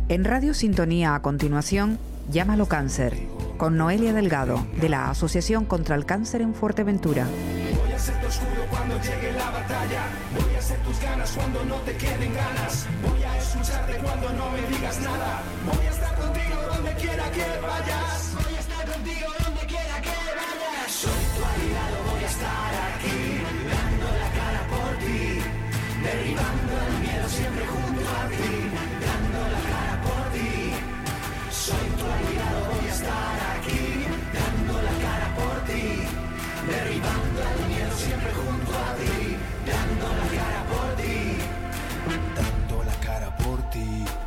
En Radio Sintonía, a continuación, Llámalo Cáncer, con Noelia Delgado, de la Asociación contra el Cáncer en Fuerteventura. Voy a ser tu escudo cuando llegue la batalla. Voy a ser tus ganas cuando no te queden ganas. Voy a escucharte cuando no me digas nada. Voy a estar contigo donde quiera que vayas. Voy a estar contigo donde quiera que vayas. Soy tu aliado, voy a estar aquí, dando la cara por ti, derribando el miedo siempre junto a ti, dando la cara por ti. Soy tu aliado, voy a estar aquí, dando la cara por ti, derribando el miedo siempre junto a ti, dando la cara por ti, dando la cara por ti.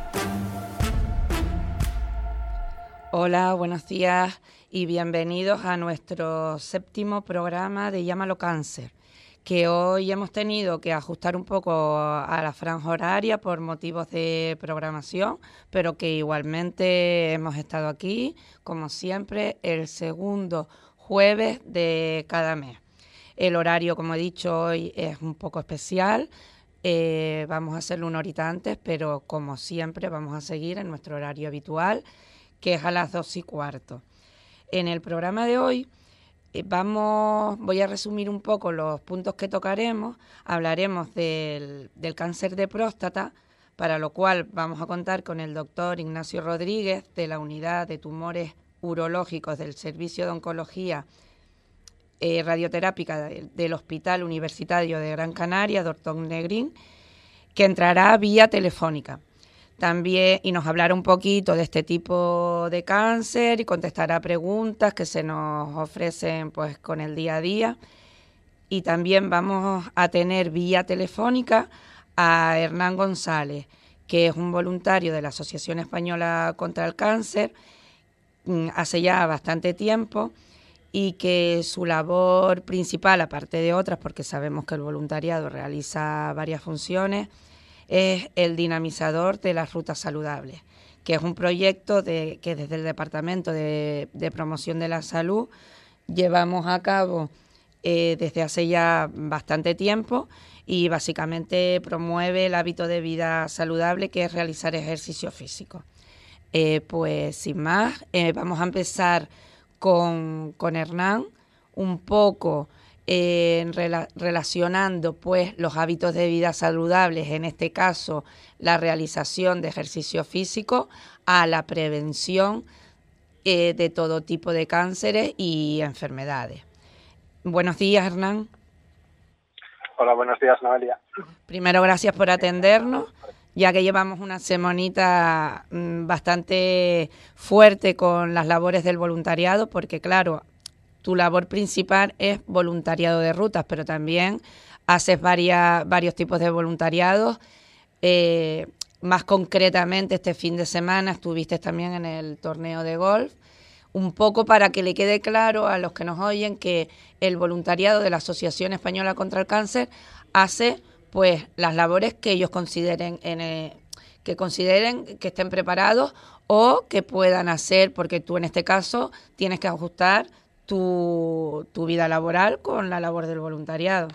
Hola, buenos días y bienvenidos a nuestro 7º programa de Llámalo Cáncer, que hoy hemos tenido que ajustar un poco a la franja horaria por motivos de programación, pero que igualmente hemos estado aquí, como siempre, el segundo jueves de cada mes. El horario, como he dicho, hoy es un poco especial. Vamos a hacerlo una horita antes, pero como siempre vamos a seguir en nuestro horario habitual, que es a las 2:15. En el programa de hoy voy a resumir un poco los puntos que tocaremos. Hablaremos del cáncer de próstata, para lo cual vamos a contar con el doctor Ignacio Rodríguez, de la Unidad de Tumores Urológicos del Servicio de Oncología Radioterápica del Hospital Universitario de Gran Canaria, doctor Negrín, que entrará vía telefónica. También, y nos hablará un poquito de este tipo de cáncer y contestará preguntas que se nos ofrecen pues con el día a día. Y también vamos a tener vía telefónica a Hernán González, que es un voluntario de la Asociación Española contra el Cáncer hace ya bastante tiempo, y que su labor principal, aparte de otras, porque sabemos que el voluntariado realiza varias funciones, es el dinamizador de las rutas saludables, que es un proyecto que desde el Departamento de Promoción de la Salud llevamos a cabo desde hace ya bastante tiempo, y básicamente promueve el hábito de vida saludable, que es realizar ejercicio físico. Pues sin más, vamos a empezar con Hernán, un poco relacionando pues los hábitos de vida saludables, en este caso la realización de ejercicio físico, a la prevención de todo tipo de cánceres y enfermedades. Buenos días, Hernán. Hola, buenos días, Noelia. Primero, gracias por atendernos, ya que llevamos una semanita bastante fuerte con las labores del voluntariado, porque claro, tu labor principal es voluntariado de rutas, pero también haces varios tipos de voluntariados. Más concretamente, este fin de semana estuviste también en el torneo de golf. Un poco para que le quede claro a los que nos oyen que el voluntariado de la Asociación Española contra el Cáncer hace pues las labores que ellos consideren que estén preparados o que puedan hacer, porque tú en este caso tienes que ajustar tu vida laboral con la labor del voluntariado.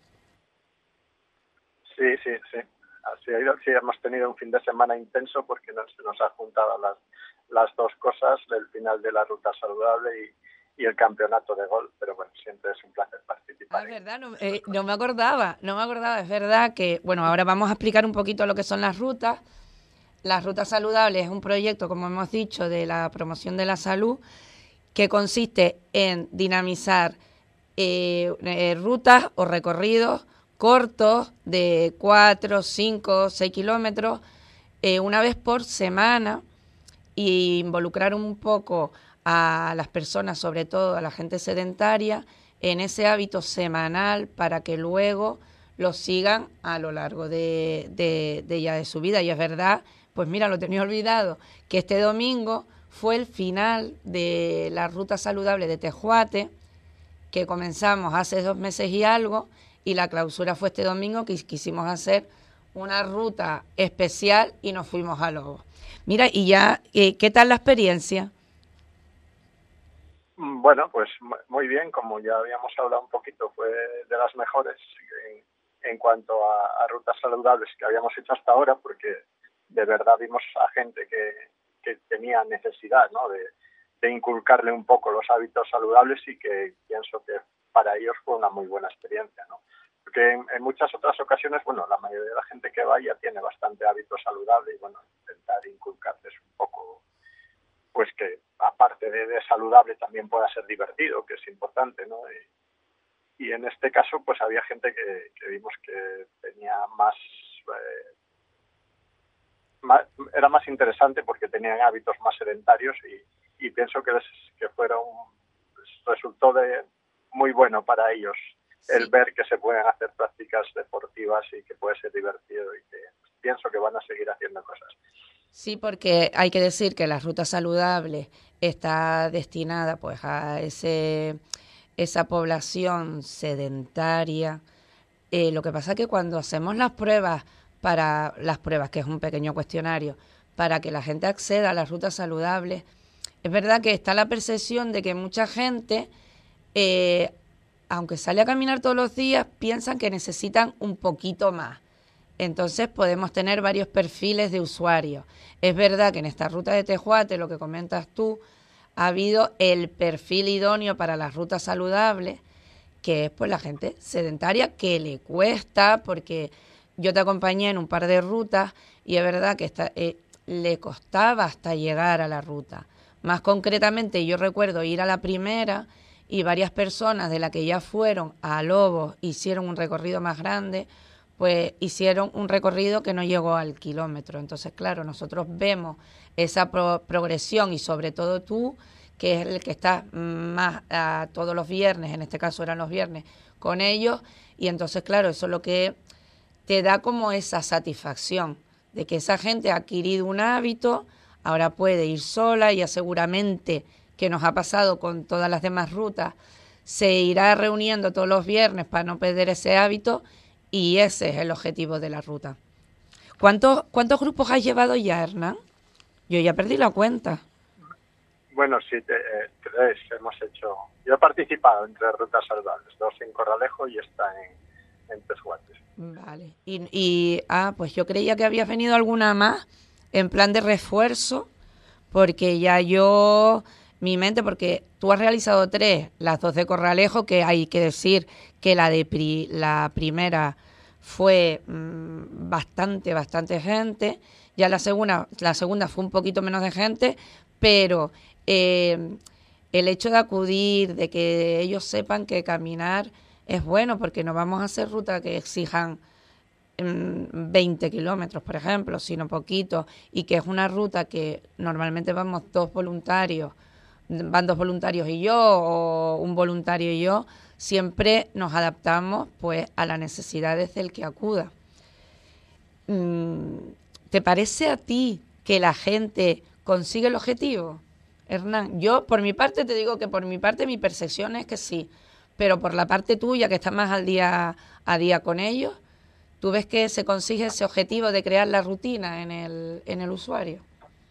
Sí. Así ha ido. Sí, hemos tenido un fin de semana intenso porque se nos ha juntado las dos cosas, el final de la ruta saludable y el campeonato de golf, pero bueno, siempre es un placer participar. Es verdad, no me acordaba, es verdad que, bueno, ahora vamos a explicar un poquito lo que son las rutas. Las rutas saludables es un proyecto, como hemos dicho, de la promoción de la salud, que consiste en dinamizar rutas o recorridos cortos de 4, 5, 6 kilómetros una vez por semana, e involucrar un poco a las personas, sobre todo a la gente sedentaria, en ese hábito semanal para que luego lo sigan a lo largo de su vida. Y es verdad, pues mira, lo tenía olvidado, que este domingo fue el final de la ruta saludable de Tejuate, que comenzamos hace 2 meses y algo, y la clausura fue este domingo, que quisimos hacer una ruta especial y nos fuimos a Lobos. Mira, y ya, ¿qué tal la experiencia? Bueno, pues muy bien, como ya habíamos hablado un poquito, fue de las mejores en cuanto a rutas saludables que habíamos hecho hasta ahora, porque de verdad vimos a gente que tenía necesidad, ¿no?, de inculcarle un poco los hábitos saludables, y que pienso que para ellos fue una muy buena experiencia, ¿no? Porque en muchas otras ocasiones, bueno, la mayoría de la gente que va ya tiene bastante hábito saludable, y bueno, intentar inculcarles un poco, pues que aparte de saludable también pueda ser divertido, que es importante, ¿no? Y en este caso, pues había gente que vimos que tenía era más interesante porque tenían hábitos más sedentarios, y pienso que resultó de muy bueno para ellos el ver que se pueden hacer prácticas deportivas y que puede ser divertido, y que pienso que van a seguir haciendo cosas. Sí, porque hay que decir que la ruta saludable está destinada pues a esa población sedentaria. Lo que pasa es que cuando hacemos las pruebas, que es un pequeño cuestionario, para que la gente acceda a la ruta saludable, es verdad que está la percepción de que mucha gente, aunque sale a caminar todos los días, piensan que necesitan un poquito más. Entonces podemos tener varios perfiles de usuarios. Es verdad que en esta ruta de Tejuate, lo que comentas tú, ha habido el perfil idóneo para las rutas saludables, que es pues la gente sedentaria, que le cuesta, porque yo te acompañé en un par de rutas y es verdad que le costaba hasta llegar a la ruta. Más concretamente, yo recuerdo ir a la primera y varias personas de las que ya fueron a Lobos hicieron un recorrido más grande, pues hicieron un recorrido que no llegó al kilómetro. Entonces, claro, nosotros vemos esa progresión, y sobre todo tú, que es el que estás más todos los viernes, en este caso eran los viernes, con ellos, y entonces, claro, eso es lo que te da como esa satisfacción de que esa gente ha adquirido un hábito, ahora puede ir sola, y ya seguramente, que nos ha pasado con todas las demás rutas, se irá reuniendo todos los viernes para no perder ese hábito, y ese es el objetivo de la ruta. ¿Cuántos grupos has llevado ya, Hernán? Yo ya perdí la cuenta. Bueno, sí, 3 hemos hecho. Yo he participado en 3 rutas saludables, 2 en Corralejo y esta en Tejuate. Vale. Pues yo creía que habías venido alguna más en plan de refuerzo, porque ya mi mente, porque tú has realizado 3, las 2 de Corralejo, que hay que decir que la primera fue bastante gente, ya la segunda fue un poquito menos de gente, pero el hecho de acudir, de que ellos sepan que caminar es bueno, porque no vamos a hacer rutas que exijan 20 kilómetros, por ejemplo, sino poquito, y que es una ruta que normalmente vamos 2 voluntarios, van 2 voluntarios y yo, o un voluntario y yo, siempre nos adaptamos pues a las necesidades del que acuda. ¿Te parece a ti que la gente consigue el objetivo, Hernán? Yo, por mi parte, te digo que mi percepción es que sí, pero por la parte tuya, que estás más al día a día con ellos, ¿tú ves que se consigue ese objetivo de crear la rutina en el usuario?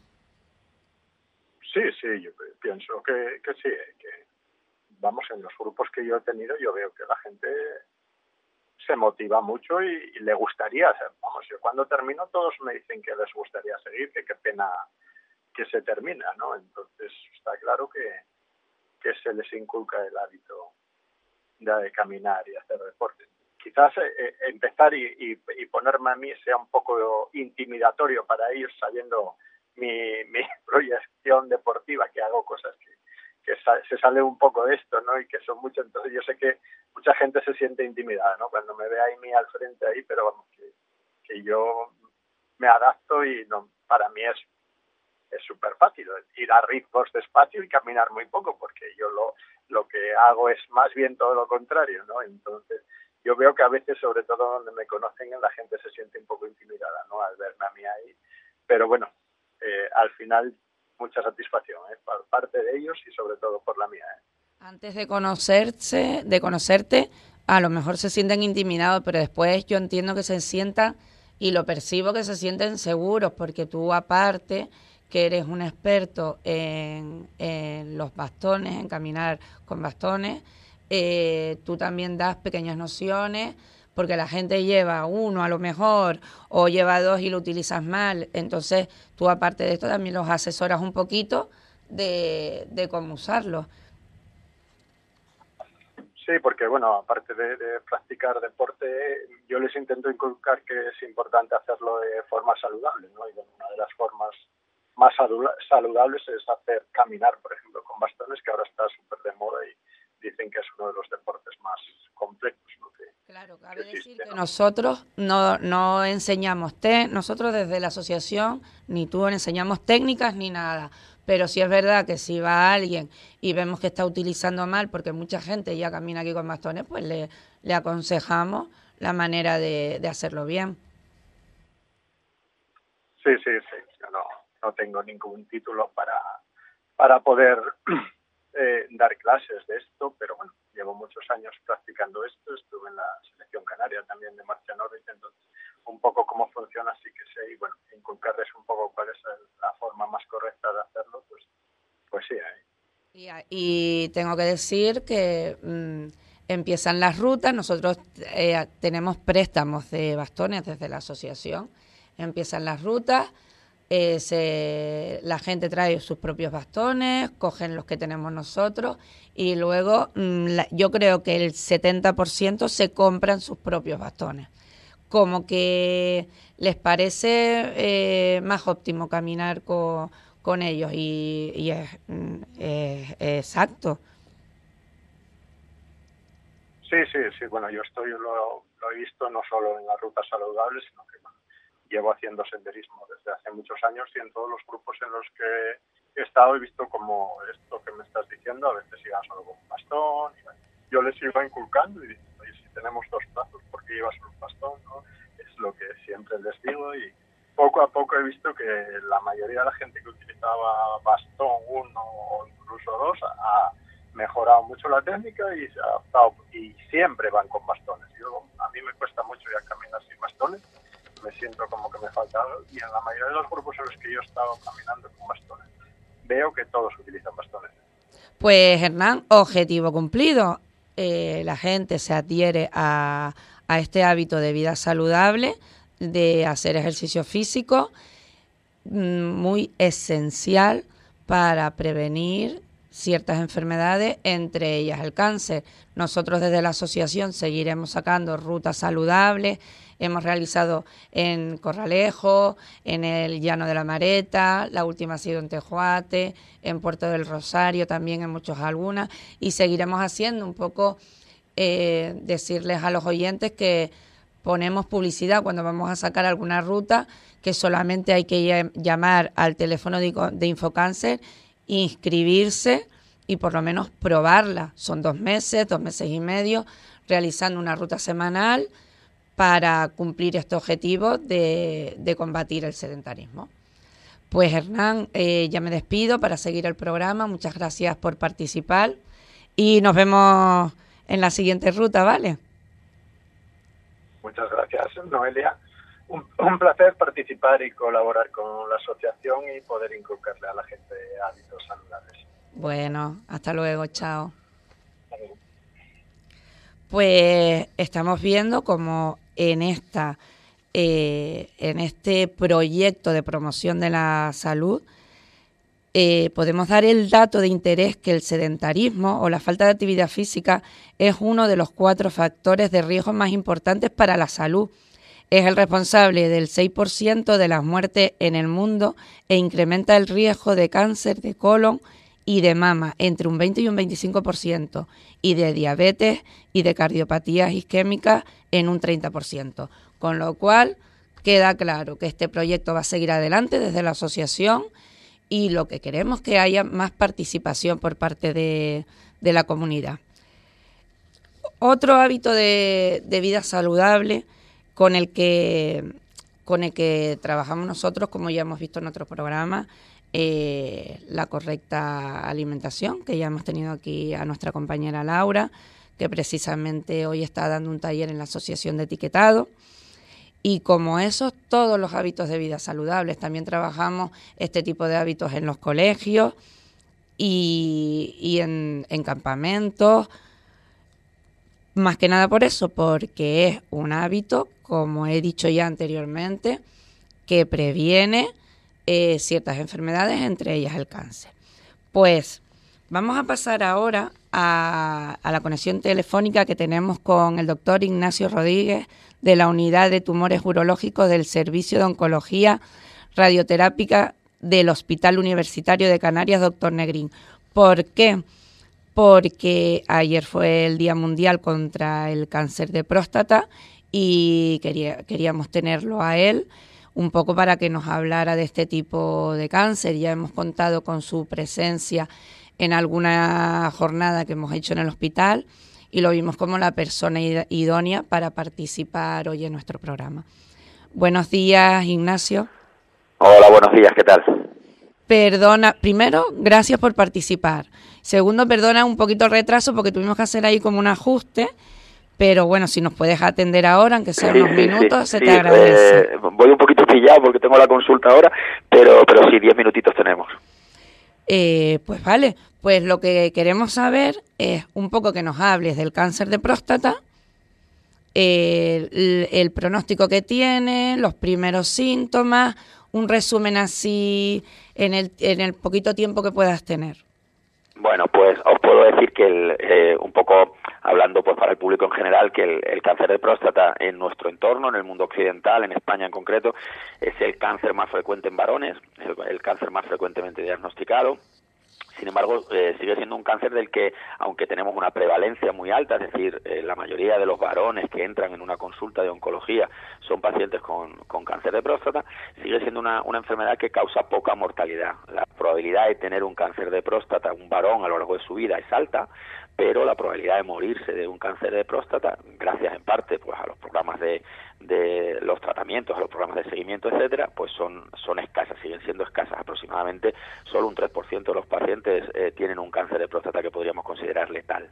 Sí, yo pienso que sí, que vamos, en los grupos que yo he tenido, yo veo que la gente se motiva mucho y le gustaría hacer. Vamos, yo cuando termino todos me dicen que les gustaría seguir, que qué pena que se termina, ¿no? Entonces está claro que se les inculca el hábito de caminar y hacer deporte. Quizás empezar y ponerme a mí sea un poco intimidatorio para ellos, sabiendo mi proyección deportiva, que hago cosas que se sale un poco de esto, ¿no? Y que son mucho. Entonces yo sé que mucha gente se siente intimidada, ¿no? Cuando me ve ahí al frente ahí, pero vamos, que yo me adapto, y no, para mí es súper fácil ir a ritmos despacio y caminar muy poco, porque yo lo que hago es más bien todo lo contrario, ¿no? Entonces yo veo que a veces, sobre todo donde me conocen, la gente se siente un poco intimidada, ¿no? Al verme a mí ahí, pero bueno, al final mucha satisfacción, por parte de ellos y sobre todo por la mía. Antes de conocerte, a lo mejor se sienten intimidados, pero después yo entiendo que se sientan, y lo percibo, que se sienten seguros, porque tú, aparte que eres un experto en los bastones, en caminar con bastones, tú también das pequeñas nociones porque la gente lleva uno a lo mejor o lleva dos y lo utilizas mal. Entonces tú aparte de esto también los asesoras un poquito de cómo usarlo. Sí, porque bueno, aparte de practicar deporte, yo les intento inculcar que es importante hacerlo de forma saludable, ¿no? Y bueno, una de las formas más saludables es hacer caminar, por ejemplo, con bastones, que ahora está súper de moda y dicen que es uno de los deportes más completos, ¿no? Claro, cabe decir que nosotros no enseñamos nosotros desde la asociación, ni tú enseñamos técnicas ni nada, pero sí es verdad que si va alguien y vemos que está utilizando mal, porque mucha gente ya camina aquí con bastones, pues le aconsejamos la manera de hacerlo bien. Sí. Yo no tengo ningún título para poder dar clases de esto, pero bueno, llevo muchos años practicando esto, estuve en la selección canaria también de marcha nórdica, entonces un poco cómo funciona sí que sé, y bueno, inculcarles un poco cuál es la forma más correcta de hacerlo, pues sí. Y tengo que decir que empiezan las rutas, nosotros tenemos préstamos de bastones desde la asociación, empiezan las rutas, la gente trae sus propios bastones, cogen los que tenemos nosotros y luego yo creo que el 70% se compran sus propios bastones. Como que les parece más óptimo caminar con ellos y es exacto. Sí, bueno, yo lo he visto no solo en las rutas saludables, sino que bueno, llevo haciendo senderismo desde hace muchos años y en todos los grupos en los que he estado he visto como esto que me estás diciendo, a veces iban solo con un bastón, yo les iba inculcando y diciendo, oye, si tenemos dos brazos, ¿por qué llevas un bastón? ¿No? Es lo que siempre les digo y poco a poco he visto que la mayoría de la gente que utilizaba bastón uno o incluso dos ha mejorado mucho la técnica y se ha adaptado y siempre van con bastones. A mí me cuesta mucho ya caminar sin bastones, me siento como que me falta algo y en la mayoría de los grupos en los que yo he estado caminando con bastones veo que todos utilizan bastones. Pues Hernán, objetivo cumplido. La gente se adhiere a este hábito de vida saludable, de hacer ejercicio físico, muy esencial para prevenir ciertas enfermedades, entre ellas el cáncer. Nosotros desde la asociación seguiremos sacando rutas saludables. Hemos realizado en Corralejo, en el Llano de la Mareta, la última ha sido en Tejuate, en Puerto del Rosario también en muchos algunas, y seguiremos haciendo un poco, decirles a los oyentes que ponemos publicidad cuando vamos a sacar alguna ruta, que solamente hay que llamar al teléfono de Infocáncer, inscribirse y por lo menos probarla. Son 2 meses y medio, realizando una ruta semanal para cumplir este objetivo de combatir el sedentarismo. Pues Hernán, ya me despido para seguir el programa. Muchas gracias por participar y nos vemos en la siguiente ruta, ¿vale? Muchas gracias, Noelia. Un placer participar y colaborar con la asociación y poder inculcarle a la gente hábitos saludables. Bueno, hasta luego, chao. Pues estamos viendo como en este proyecto de promoción de la salud podemos dar el dato de interés que el sedentarismo o la falta de actividad física es uno de los 4 factores de riesgo más importantes para la salud. Es el responsable del 6% de las muertes en el mundo e incrementa el riesgo de cáncer de colon y de mama entre un 20 y un 25%, y de diabetes y de cardiopatías isquémicas en un 30%. Con lo cual queda claro que este proyecto va a seguir adelante desde la asociación y lo que queremos es que haya más participación por parte de la comunidad. Otro hábito de vida saludable con el que trabajamos nosotros, como ya hemos visto en otro programa, la correcta alimentación, que ya hemos tenido aquí a nuestra compañera Laura, que precisamente hoy está dando un taller en la Asociación de Etiquetado. Y como esos, todos los hábitos de vida saludables. También trabajamos este tipo de hábitos en los colegios y en campamentos. Más que nada por eso, porque es un hábito, como he dicho ya anteriormente, que previene ciertas enfermedades, entre ellas el cáncer. Pues vamos a pasar ahora a la conexión telefónica que tenemos con el doctor Ignacio Rodríguez de la Unidad de Tumores Urológicos del Servicio de Oncología Radioterápica del Hospital Universitario de Canarias, doctor Negrín. ¿Por qué? Porque ayer fue el Día Mundial contra el Cáncer de Próstata y queríamos tenerlo a él un poco para que nos hablara de este tipo de cáncer. Ya hemos contado con su presencia en alguna jornada que hemos hecho en el hospital y lo vimos como la persona idónea para participar hoy en nuestro programa. Buenos días, Ignacio. Hola, buenos días, ¿qué tal? Perdona, primero, gracias por participar. Segundo, perdona un poquito el retraso porque tuvimos que hacer ahí como un ajuste, pero bueno, si nos puedes atender ahora, aunque sean unos minutos, se te agradece. Voy un poquito pillado porque tengo la consulta ahora, pero sí, 10 minutitos tenemos. Pues vale, pues lo que queremos saber es un poco que nos hables del cáncer de próstata, el pronóstico que tiene, los primeros síntomas, un resumen así en el poquito tiempo que puedas tener. Bueno, pues os puedo decir que un poco hablando pues para el público en general, que el cáncer de próstata en nuestro entorno, en el mundo occidental, en España en concreto, es el cáncer más frecuente en varones, el cáncer más frecuentemente diagnosticado. Sin embargo, sigue siendo un cáncer del que, aunque tenemos una prevalencia muy alta, es decir, la mayoría de los varones que entran en una consulta de oncología son pacientes con cáncer de próstata, sigue siendo una enfermedad que causa poca mortalidad. La probabilidad de tener un cáncer de próstata, un varón a lo largo de su vida, es alta, pero la probabilidad de morirse de un cáncer de próstata, gracias en parte pues a los programas de los tratamientos, a los programas de seguimiento, etcétera, pues son escasas, siguen siendo escasas. Aproximadamente solo un 3% de los pacientes tienen un cáncer de próstata que podríamos considerar letal.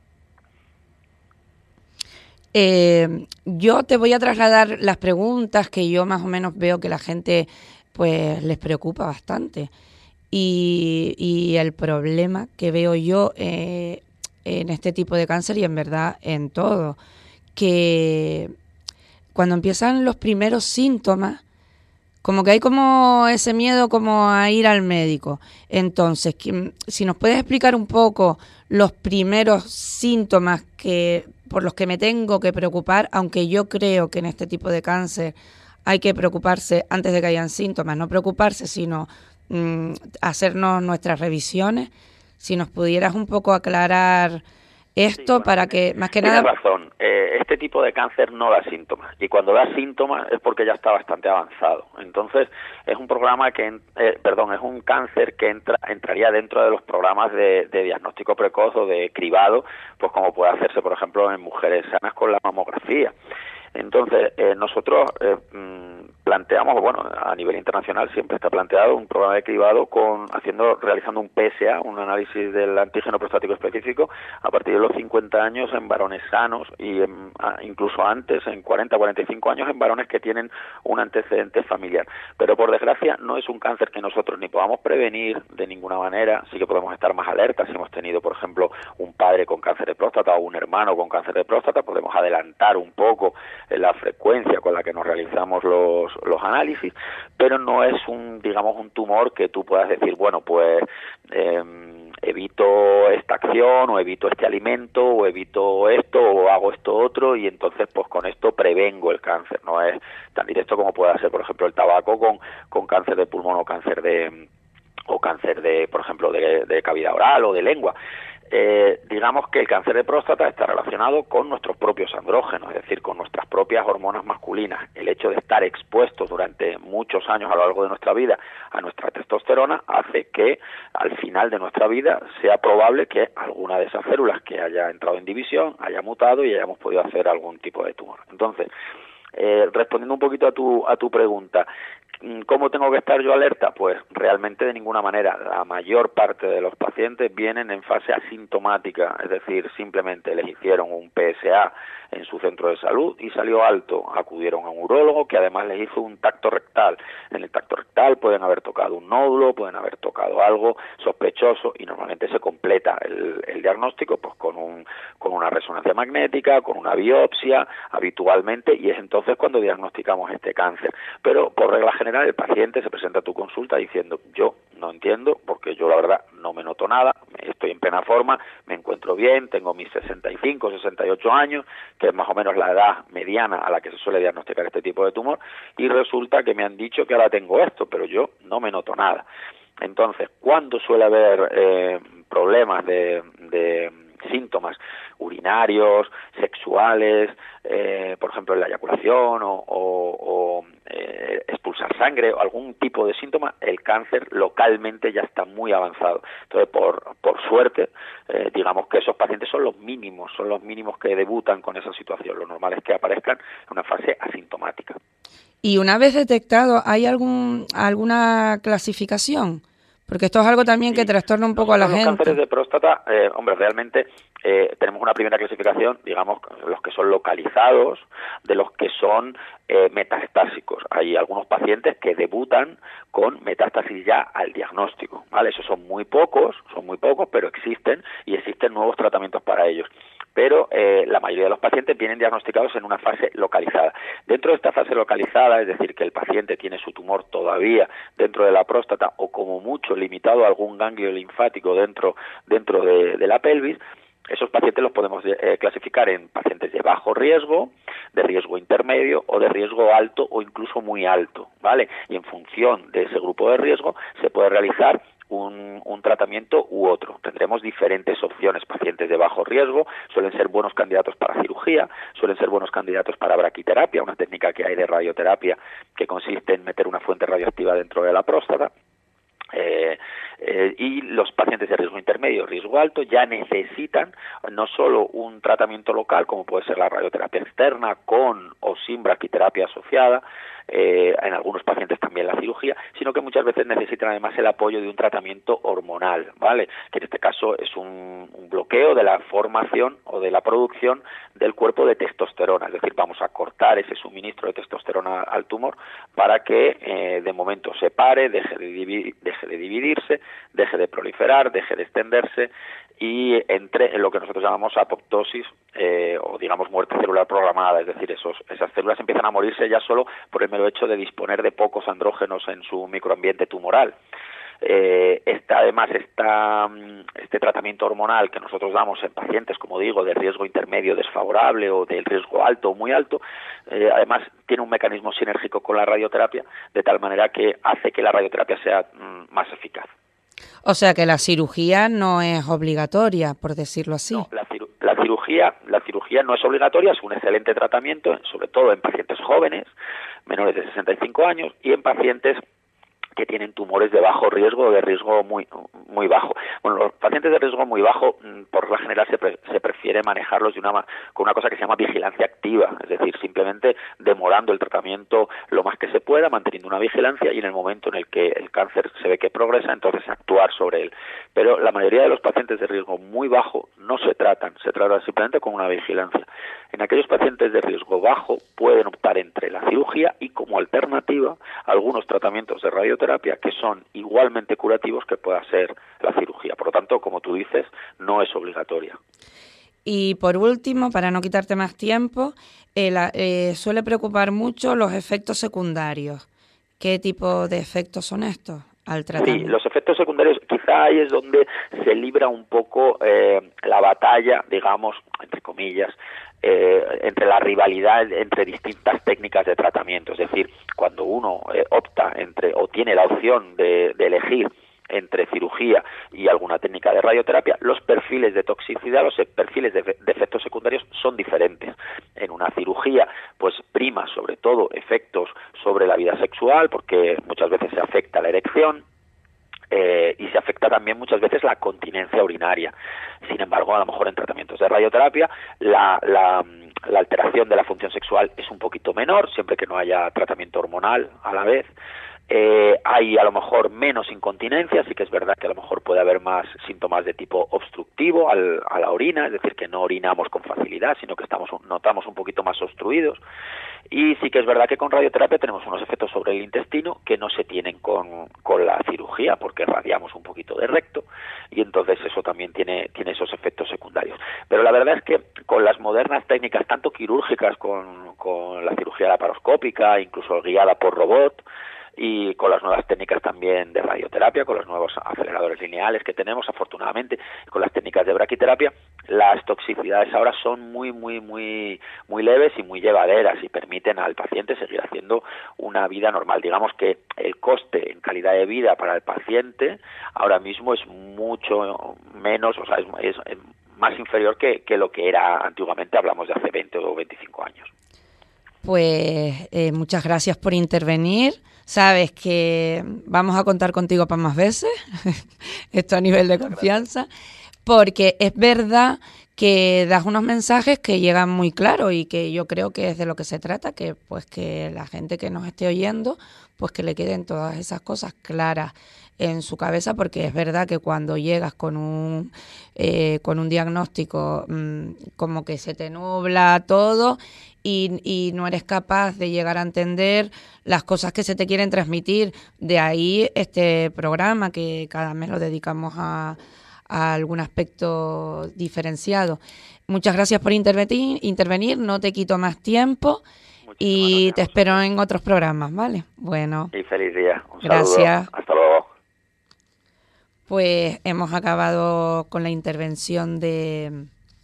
Yo te voy a trasladar las preguntas que yo más o menos veo que la gente pues les preocupa bastante y el problema que veo yo en este tipo de cáncer y en verdad en todo, que cuando empiezan los primeros síntomas, como que hay como ese miedo como a ir al médico. Entonces, si nos puedes explicar un poco los primeros síntomas por los que me tengo que preocupar, aunque yo creo que en este tipo de cáncer hay que preocuparse antes de que hayan síntomas, no preocuparse, sino hacernos nuestras revisiones. Si nos pudieras un poco aclarar esto, sí, bueno, para que, más que nada... Tienes razón, este tipo de cáncer no da síntomas, y cuando da síntomas es porque ya está bastante avanzado. Entonces, es un programa es un cáncer que entraría dentro de los programas de diagnóstico precoz o de cribado, pues como puede hacerse, por ejemplo, en mujeres sanas con la mamografía. Entonces, nosotros planteamos, bueno, a nivel internacional siempre está planteado un programa de cribado realizando un PSA, un análisis del antígeno prostático específico, a partir de los 50 años en varones sanos y incluso antes, en 40-45 años, en varones que tienen un antecedente familiar. Pero por desgracia no es un cáncer que nosotros ni podamos prevenir de ninguna manera. Sí que podemos estar más alertas si hemos tenido, por ejemplo, un padre con cáncer de próstata o un hermano con cáncer de próstata, podemos adelantar un poco la frecuencia con la que nos realizamos los análisis, pero no es un tumor que tú puedas decir, bueno, pues evito esta acción o evito este alimento o evito esto o hago esto otro y entonces pues con esto prevengo el cáncer. No es tan directo como pueda ser, por ejemplo, el tabaco con cáncer de pulmón o cáncer de, por ejemplo, de cavidad oral o de lengua. Digamos que el cáncer de próstata está relacionado con nuestros propios andrógenos, es decir, con nuestras propias hormonas masculinas. El hecho de estar expuestos durante muchos años a lo largo de nuestra vida a nuestra testosterona hace que al final de nuestra vida sea probable que alguna de esas células que haya entrado en división haya mutado y hayamos podido hacer algún tipo de tumor. Entonces, respondiendo un poquito a tu pregunta, ¿Cómo tengo que estar yo alerta? Pues realmente de ninguna manera. La mayor parte de los pacientes vienen en fase asintomática, es decir, simplemente les hicieron un PSA en su centro de salud y salió alto. Acudieron a un urólogo que además les hizo un tacto rectal. En el tacto rectal pueden haber tocado un nódulo, pueden haber tocado algo sospechoso y normalmente se completa el diagnóstico pues con una resonancia magnética, con una biopsia habitualmente, y es entonces cuando diagnosticamos este cáncer. Pero por regla general el paciente se presenta a tu consulta diciendo: yo no entiendo, porque yo la verdad no me noto nada, estoy en plena forma, me encuentro bien, tengo mis 65, 68 años, que es más o menos la edad mediana a la que se suele diagnosticar este tipo de tumor, y resulta que me han dicho que ahora tengo esto, pero yo no me noto nada. Entonces, ¿cuándo suele haber problemas de síntomas urinarios, sexuales, por ejemplo en la eyaculación o expulsar sangre o algún tipo de síntoma? El cáncer localmente ya está muy avanzado. Entonces, por suerte, digamos que esos pacientes son los mínimos que debutan con esa situación. Lo normal es que aparezcan en una fase asintomática. Y una vez detectado, ¿hay alguna clasificación? Porque esto es algo también que trastorna un poco a la gente. Los cánceres de próstata, realmente tenemos una primera clasificación, digamos, los que son localizados, de los que son metastásicos. Hay algunos pacientes que debutan con metástasis ya al diagnóstico, ¿vale? Esos son muy pocos, pero existen, y existen nuevos tratamientos para ellos. Pero la mayoría de los pacientes vienen diagnosticados en una fase localizada. Dentro de esta fase localizada, es decir, que el paciente tiene su tumor todavía dentro de la próstata o como mucho limitado a algún ganglio linfático dentro de la pelvis, esos pacientes los podemos clasificar en pacientes de bajo riesgo, de riesgo intermedio o de riesgo alto o incluso muy alto, ¿vale? Y en función de ese grupo de riesgo se puede realizar un tratamiento u otro. Tendremos diferentes opciones. Pacientes de bajo riesgo suelen ser buenos candidatos para cirugía, suelen ser buenos candidatos para braquiterapia, una técnica que hay de radioterapia que consiste en meter una fuente radioactiva dentro de la próstata. Y los pacientes de riesgo intermedio, riesgo alto, ya necesitan no solo un tratamiento local, como puede ser la radioterapia externa, con o sin braquiterapia asociada, en algunos pacientes también la cirugía, sino que muchas veces necesitan además el apoyo de un tratamiento hormonal, ¿vale? Que en este caso es un bloqueo de la formación o de la producción del cuerpo de testosterona, es decir, vamos a cortar ese suministro de testosterona al tumor para que de momento se pare, deje de dividirse, deje de proliferar, deje de extenderse y entre en lo que nosotros llamamos apoptosis o digamos muerte celular programada, es decir, esas células empiezan a morirse ya solo por el mero hecho de disponer de pocos andrógenos en su microambiente tumoral. Además, este tratamiento hormonal que nosotros damos en pacientes, como digo, de riesgo intermedio desfavorable o del riesgo alto o muy alto, además tiene un mecanismo sinérgico con la radioterapia, de tal manera que hace que la radioterapia sea más eficaz. O sea que la cirugía no es obligatoria, por decirlo así. No, la cirugía no es obligatoria, es un excelente tratamiento, sobre todo en pacientes jóvenes, menores de 65 años, y en pacientes que tienen tumores de bajo riesgo o de riesgo muy bajo. Bueno, los pacientes de riesgo muy bajo, por lo general, se prefiere manejarlos con una cosa que se llama vigilancia activa, es decir, simplemente demorando el tratamiento lo más que se pueda, manteniendo una vigilancia, y en el momento en el que el cáncer se ve que progresa, entonces actuar sobre él. Pero la mayoría de los pacientes de riesgo muy bajo no se tratan simplemente con una vigilancia. En aquellos pacientes de riesgo bajo pueden optar entre la cirugía y, como alternativa, algunos tratamientos de radioterapia que son igualmente curativos que pueda ser la cirugía. Por lo tanto, como tú dices, no es obligatoria. Y por último, para no quitarte más tiempo, suele preocupar mucho los efectos secundarios. ¿Qué tipo de efectos son estos al tratamiento? Sí, los efectos secundarios, quizá ahí es donde se libra un poco la batalla, digamos, entre comillas, entre la rivalidad entre distintas técnicas de tratamiento. Es decir, cuando uno opta o tiene la opción de elegir entre cirugía y alguna técnica de radioterapia, los perfiles de toxicidad, los perfiles de efectos secundarios son diferentes. En una cirugía, pues prima sobre todo efectos sobre la vida sexual, porque muchas veces se afecta la erección, y se afecta también muchas veces la continencia urinaria. Sin embargo, a lo mejor en tratamientos de radioterapia la alteración de la función sexual es un poquito menor, siempre que no haya tratamiento hormonal a la vez. hay a lo mejor menos incontinencia, sí que es verdad que a lo mejor puede haber más síntomas de tipo obstructivo a la orina, es decir, que no orinamos con facilidad, sino que notamos un poquito más obstruidos. Y sí que es verdad que con radioterapia tenemos unos efectos sobre el intestino que no se tienen con la cirugía, porque radiamos un poquito de recto y entonces eso también tiene esos efectos secundarios. Pero la verdad es que con las modernas técnicas, tanto quirúrgicas con la cirugía laparoscópica, incluso guiada por robot, y con las nuevas técnicas también de radioterapia, con los nuevos aceleradores lineales que tenemos, afortunadamente, con las técnicas de braquiterapia, las toxicidades ahora son muy leves y muy llevaderas y permiten al paciente seguir haciendo una vida normal. Digamos que el coste en calidad de vida para el paciente ahora mismo es mucho menos, o sea, es más inferior que lo que era antiguamente, hablamos de hace 20 o 25 años. Pues muchas gracias por intervenir. Sabes que vamos a contar contigo para más veces, esto a nivel de confianza, porque es verdad que das unos mensajes que llegan muy claros y que yo creo que es de lo que se trata, que pues que la gente que nos esté oyendo, pues que le queden todas esas cosas claras en su cabeza, porque es verdad que cuando llegas con un diagnóstico como que se te nubla todo y no eres capaz de llegar a entender las cosas que se te quieren transmitir. De ahí este programa que cada mes lo dedicamos a algún aspecto diferenciado. Muchas gracias por intervenir, no te quito más tiempo. Y te espero en otros programas, ¿vale? Bueno. Y feliz día. Un gracias. Saludo. Hasta luego. Pues hemos acabado con la intervención de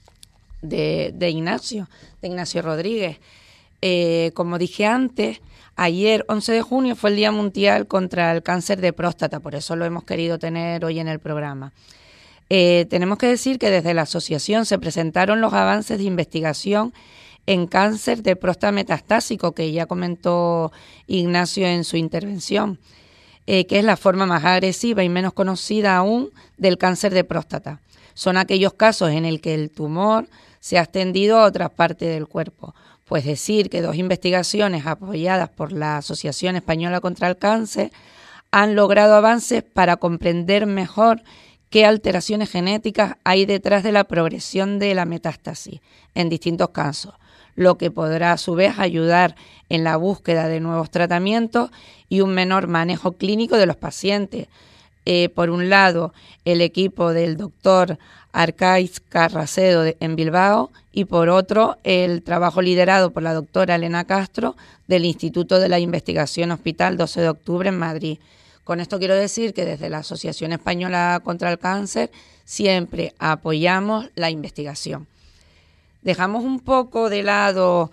Ignacio Rodríguez. Como dije antes, ayer, 11 de junio, fue el Día Mundial contra el Cáncer de Próstata, por eso lo hemos querido tener hoy en el programa. Tenemos que decir que desde la asociación se presentaron los avances de investigación en cáncer de próstata metastásico, que ya comentó Ignacio en su intervención, que es la forma más agresiva y menos conocida aún del cáncer de próstata. Son aquellos casos en el que el tumor se ha extendido a otras partes del cuerpo. Pues decir que 2 investigaciones apoyadas por la Asociación Española contra el Cáncer han logrado avances para comprender mejor qué alteraciones genéticas hay detrás de la progresión de la metástasis en distintos casos, lo que podrá a su vez ayudar en la búsqueda de nuevos tratamientos y un menor manejo clínico de los pacientes. Por un lado, el equipo del doctor Arcaiz Carracedo en Bilbao y por otro, el trabajo liderado por la doctora Elena Castro del Instituto de la Investigación Hospital 12 de Octubre en Madrid. Con esto quiero decir que desde la Asociación Española contra el Cáncer siempre apoyamos la investigación. Dejamos un poco de lado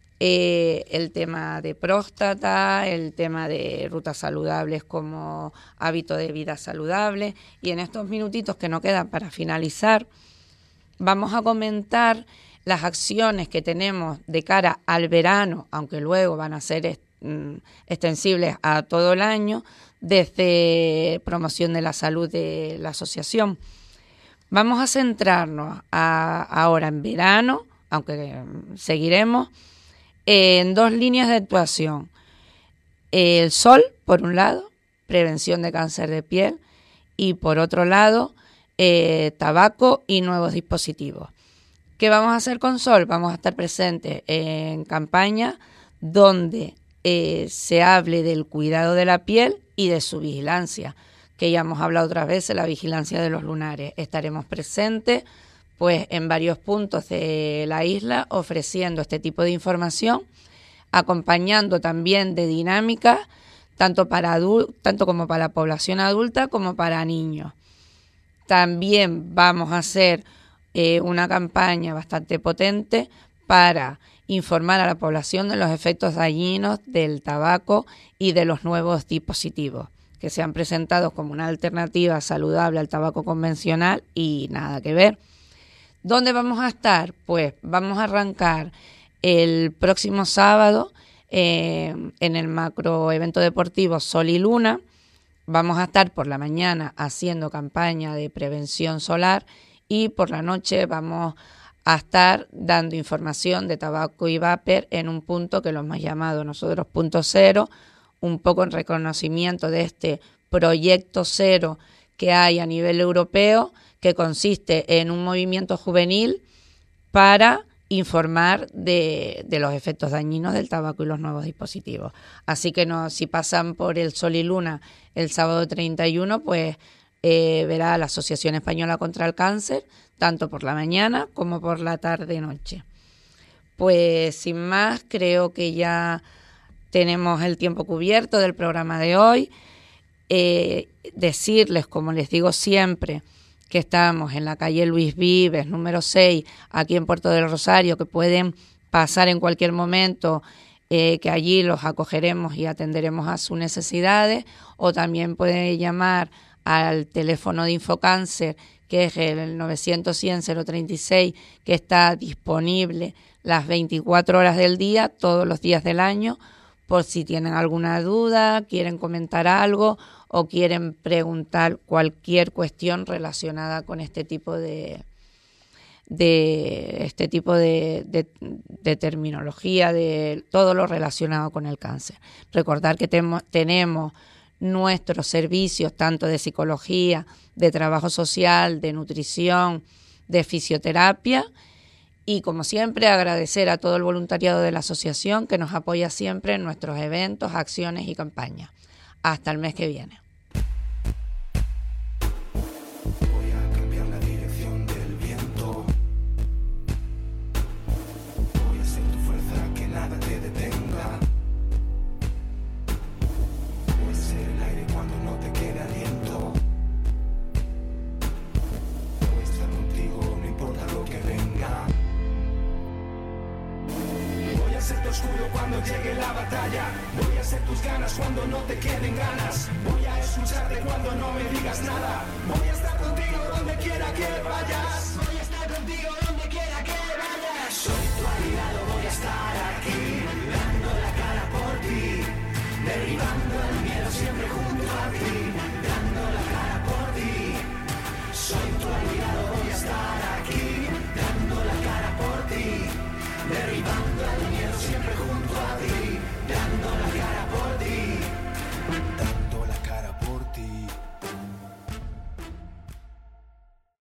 el tema de próstata, el tema de rutas saludables como hábito de vida saludable, y en estos minutitos que nos quedan para finalizar vamos a comentar las acciones que tenemos de cara al verano, aunque luego van a ser extensibles a todo el año, desde promoción de la salud de la asociación. Vamos a centrarnos ahora en verano, aunque seguiremos, en 2 líneas de actuación. El sol, por un lado, prevención de cáncer de piel, y por otro lado, tabaco y nuevos dispositivos. ¿Qué vamos a hacer con sol? Vamos a estar presentes en campañas donde se hable del cuidado de la piel y de su vigilancia, que ya hemos hablado otras veces, la vigilancia de los lunares. Estaremos presentes pues en varios puntos de la isla ofreciendo este tipo de información, acompañando también de dinámicas tanto como para la población adulta como para niños. También vamos a hacer una campaña bastante potente para informar a la población de los efectos dañinos del tabaco y de los nuevos dispositivos que se han presentado como una alternativa saludable al tabaco convencional y nada que ver. ¿Dónde vamos a estar? Pues vamos a arrancar el próximo sábado en el macro evento deportivo Sol y Luna. Vamos a estar por la mañana haciendo campaña de prevención solar y por la noche vamos a estar dando información de tabaco y vapor en un punto que lo hemos llamado nosotros punto cero, un poco en reconocimiento de este proyecto cero que hay a nivel europeo, que consiste en un movimiento juvenil para informar de los efectos dañinos del tabaco y los nuevos dispositivos. Así que si pasan por el Sol y Luna el sábado 31, pues verá la Asociación Española contra el Cáncer, tanto por la mañana como por la tarde-noche. Pues sin más, creo que ya tenemos el tiempo cubierto del programa de hoy. Decirles, como les digo siempre, que estamos en la calle Luis Vives, número 6, aquí en Puerto del Rosario, que pueden pasar en cualquier momento, que allí los acogeremos y atenderemos a sus necesidades, o también pueden llamar al teléfono de Infocáncer, que es el 900-100-036, que está disponible las 24 horas del día, todos los días del año, por si tienen alguna duda, quieren comentar algo o quieren preguntar cualquier cuestión relacionada con este tipo de terminología, de todo lo relacionado con el cáncer. Recordar que tenemos nuestros servicios tanto de psicología, de trabajo social, de nutrición, de fisioterapia, y como siempre agradecer a todo el voluntariado de la asociación que nos apoya siempre en nuestros eventos, acciones y campañas. Hasta el mes que viene. Voy a cambiar la dirección del viento. Voy a ser tu fuerza, que nada te detenga. Voy a ser el aire cuando no te quede aliento. Voy a estar contigo, no importa lo que venga. Voy a ser tu escudo cuando llegue la batalla. Voy a ser tus ganas cuando no te queden ganas. Voy a escucharte cuando no me digas nada. Voy a estar contigo donde quiera que vayas.